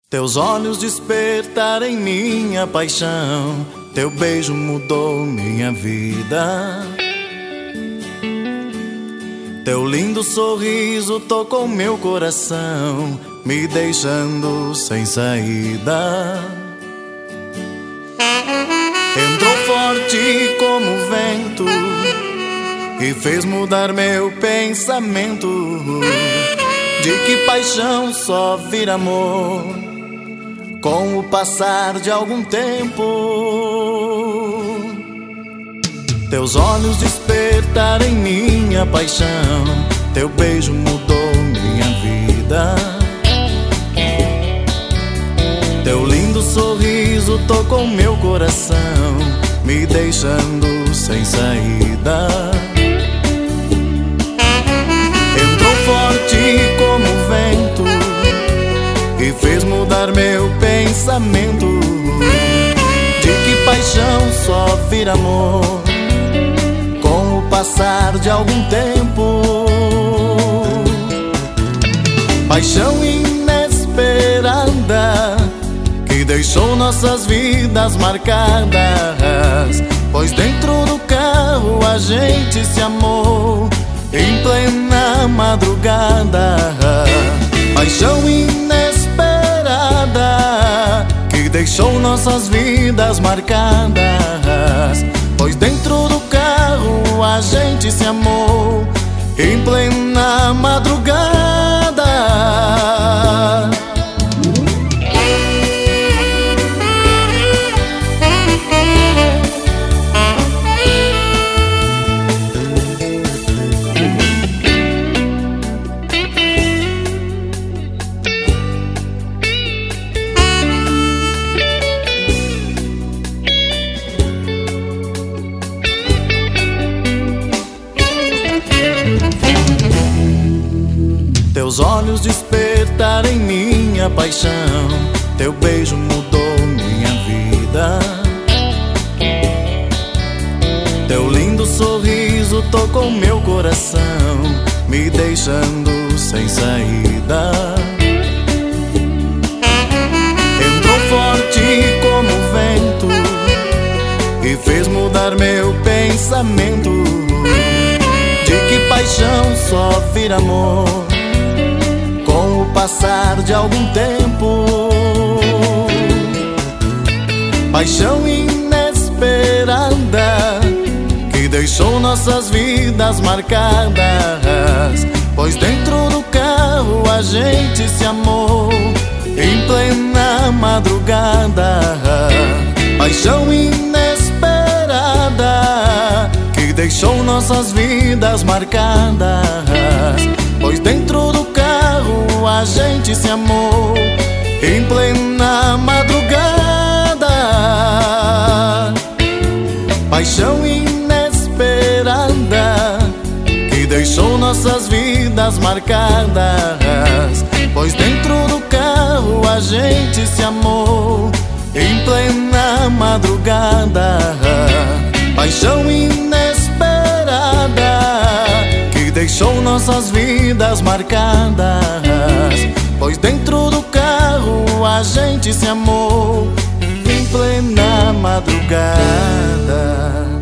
Teus olhos despertaram minha paixão, teu beijo mudou minha vida. Teu lindo sorriso tocou meu coração, me deixando sem saída. Entrou forte como o vento e fez mudar meu pensamento, de que paixão só vira amor com o passar de algum tempo. Teus olhos despertaram em minha paixão, teu beijo mudou minha vida. Teu lindo sorriso tocou meu coração, me deixando sem saída. Entrou forte como o vento e fez mudar meu pensamento, de que paixão só vira amor com o passar de algum tempo. Paixão inesperada que deixou nossas vidas marcadas, pois dentro do carro a gente se amou em plena madrugada. Paixão inesperada que deixou nossas vidas marcadas, pois dentro do carro a gente se amou em plena madrugada. Teus olhos despertaram em minha paixão, teu beijo mudou minha vida. Teu lindo sorriso tocou meu coração, me deixando sem saída. Entrou forte como o vento e fez mudar meu pensamento, de que paixão só vira amor com o passar de algum tempo. Paixão inesperada que deixou nossas vidas marcadas, pois dentro do carro a gente se amou em plena madrugada. Paixão inesperada que deixou nossas vidas marcadas, pois dentro do carro a gente se amou em plena madrugada. Paixão inesperada que deixou nossas vidas marcadas, pois dentro do carro a gente se amou em plena madrugada. Paixão inesperada que deixou nossas vidas marcadas, pois dentro do carro a gente se amou em plena madrugada.